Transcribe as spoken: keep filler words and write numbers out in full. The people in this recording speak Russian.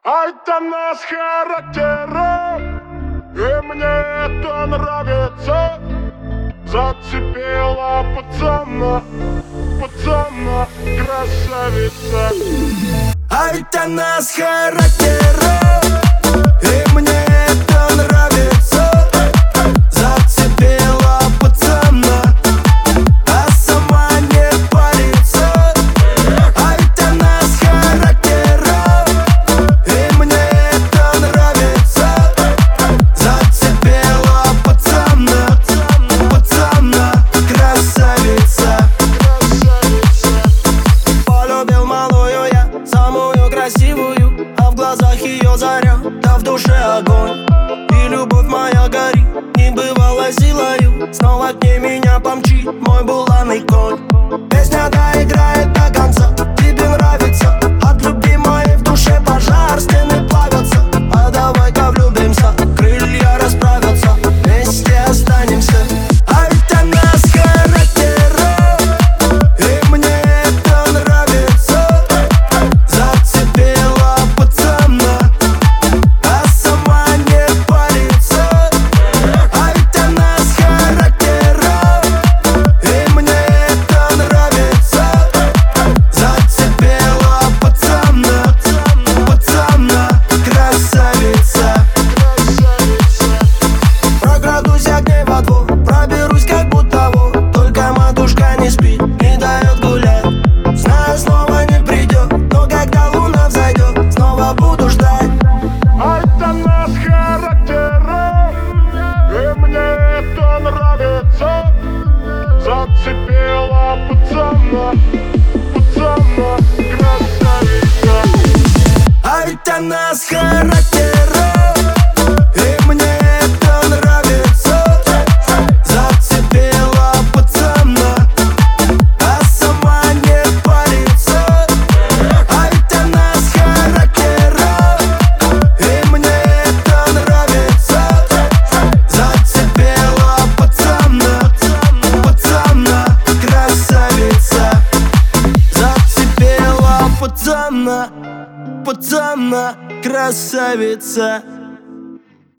А это наш характер, и мне это нравится. Зацепила пацана, пацана, красавица. А ведь она с характером, и мне это нравится. Зацепила пацана, а сама не парится. А ведь она с характером, и мне это нравится. Зацепила пацана, пацана, красавица. Полюбил малую я, самую красивую, а в глазах ее заря, да в душе огонь. И любовь моя горит небывалой силою, снова к ней меня помчит мой буланый конь. Песня доиграет до конца, тебе нравится. От любви моей в душе пожар, стены плавятся. А давай-ка влюбимся, крылья расправятся, вместе останемся. А ведь она с характером, и мне это нравится. Зацепила пацана, а сама не парится. А ведь она с характером, и мне это нравится. Зацепила пацана, пацана, красавица. Прокрадусь я к ней во двор, проберусь как будто вор. Только матушка не спит, не дает гулять. Знаю, снова не придет, но когда луна взойдет, снова буду ждать. А это наш характер, и мне это нравится. Зацепила пацана, пацана, красавица. А ведь она с характером, и мне это нравится. Зацепила пацана, а сама не парится. А ведь она с характером, и мне это нравится. Зацепила пацана, пацана, красавица. Зацепила пацана, пацана, красавица.